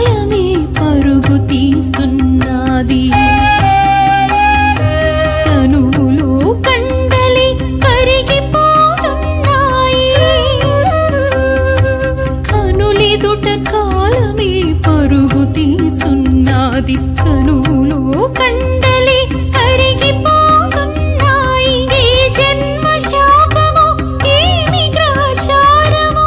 కాలమే పరుగు తీస్తున్నది. తనువులో కండలి కరిగిపోతున్నాయి. కనులెదుట కాలమే పరుగు తీస్తున్నది. తనువులో కండలి కరిగిపోతున్నాయి. ఈ జన్మ శాపము ఏమి గ్రహచారము.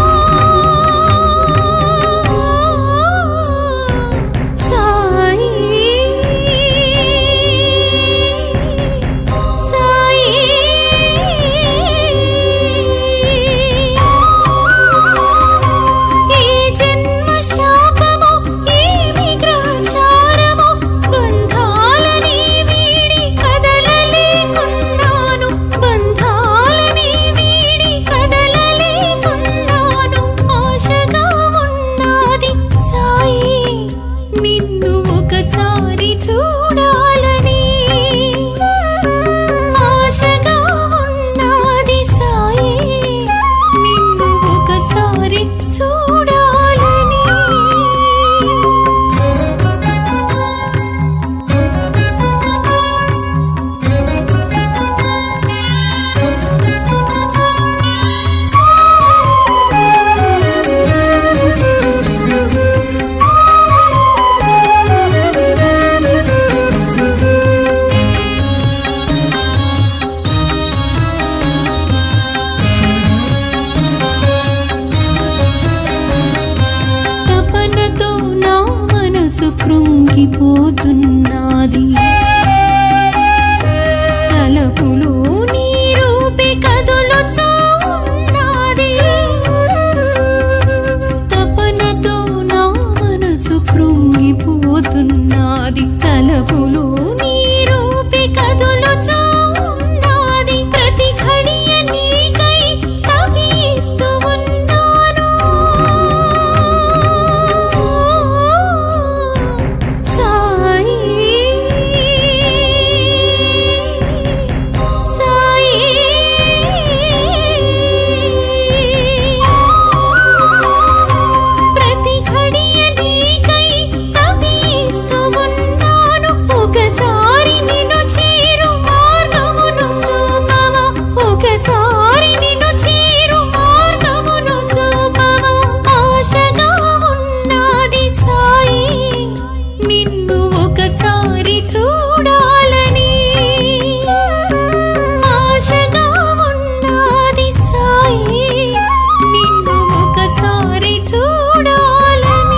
సాయి సాయి ఈ జన్మ శాపము ఏమి గ్రహచారము. బంధాలని వీడి కదలలేకున్నాను. బంధాలని వీడి కదలలేకున్నాను. ఆశగా ఉన్నది సాయి నిన్ను ఒకసారి చూడాలని. ఆశగా ఉన్నది సాయి నిన్ను ఒకసారి చూడాలని. తపనతో నా మనసు కృంగిపోతున్నది. తలపులో నీ రూపే కదులుచున్నది. తపనతో నా మనసు కృంగిపోతున్నది. తలపులో నీ రూపే కదులుచున్నది. ప్రతి ఘడియ నీకై తపిస్తూ ఉన్నాను. సాయి సాయి ప్రతి ఘడియ నీకై తపిస్తూ ఉన్నాను. ఒకసారి నిన్ను చేరు మార్గమును చూపవా. ఒకసారి నిన్ను చేరు మార్గమును చూపవా. ఆశగా ఉన్నది సాయి నిన్ను ఒకసారి చూడాలని. ఆశగా ఉన్నది సాయి నిన్ను ఒకసారి చూడాలని.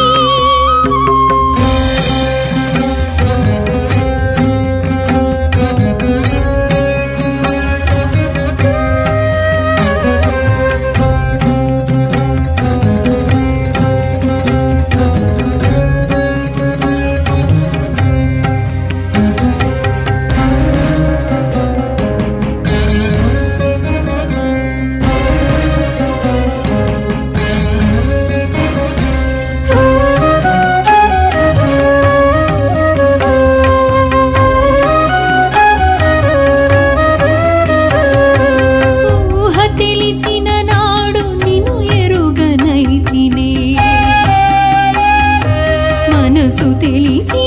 ఊహ తెలిసిన నాడు నిన్ను ఎరుగనైతినే. మనసు తెలిసి